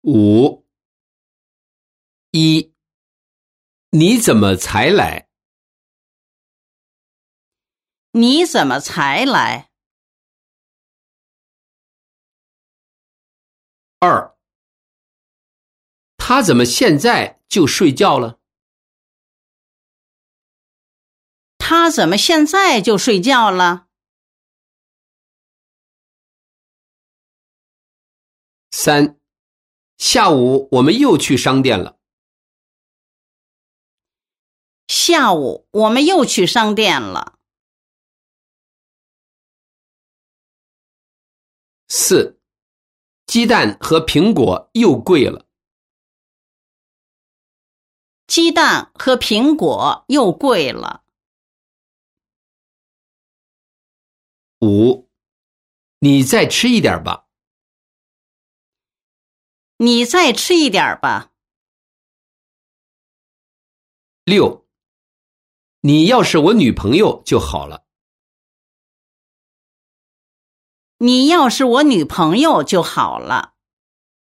5、1，你怎么才来？ 你怎么才来 2，他怎么现在就睡觉了？ 他怎么现在就睡觉了 3，下午我们又去商店了。 下午我们又去商店了。 4，鸡蛋和苹果又贵了。 鸡蛋和苹果又贵了。 5，你再吃一点吧。 你再吃一点吧。 6，你要是我女朋友就好了。 你要是我女朋友就好了。